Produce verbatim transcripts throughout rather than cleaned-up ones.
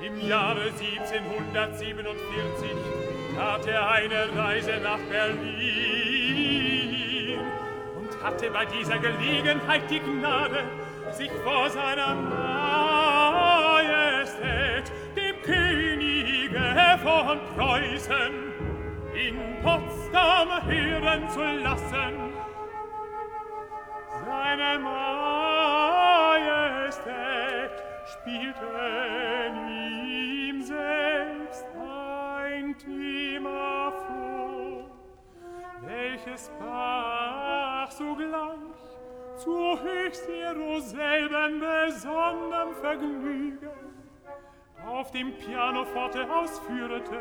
Im Jahre siebzehnhundertsiebenundvierzig tat er eine Reise nach Berlin und hatte bei dieser Gelegenheit die Gnade, sich vor seiner Majestät, dem Könige von Preußen, in Potsdam hören zu lassen. Seine Majestät spielte ihm selbst ein Thema vor, welches brach sogleich zu höchst ihrer selben besonderem Vergnügen auf dem Pianoforte ausführete.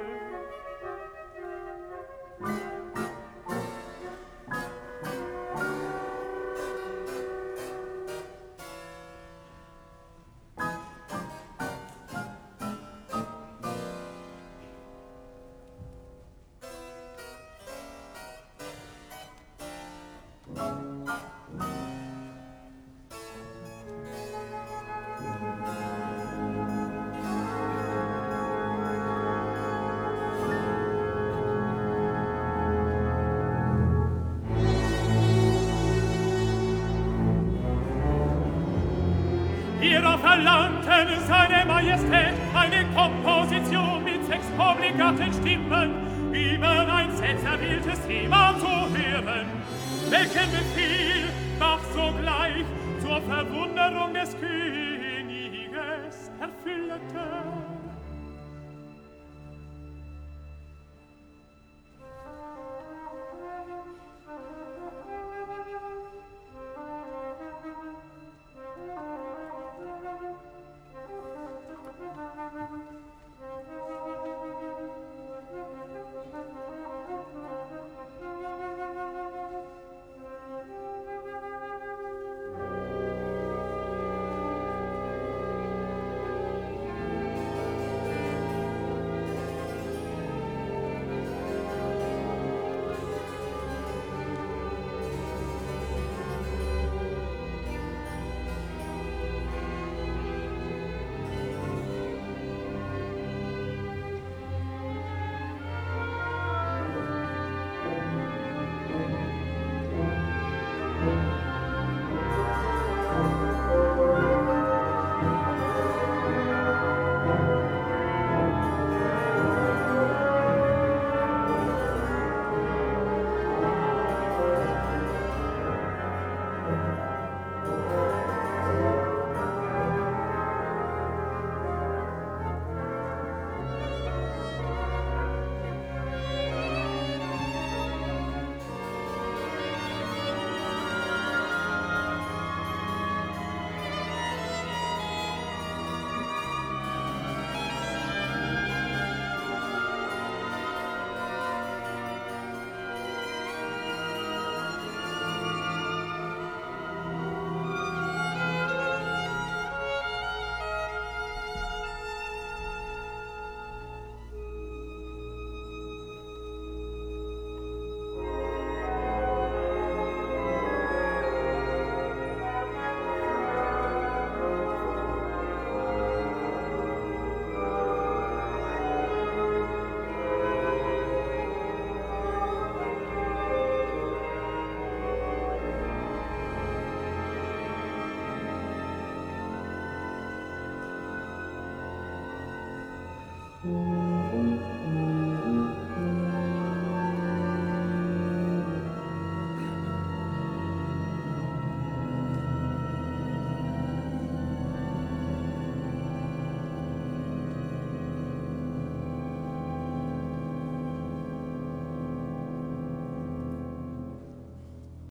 Hierauf verlangten seine Majestät eine Komposition mit sechs obligaten Stimmen über ein selbsterwähltes Thema zu hören, welchen Befehl Bach sogleich zur Verwunderung des Königes erfüllte. Thank you.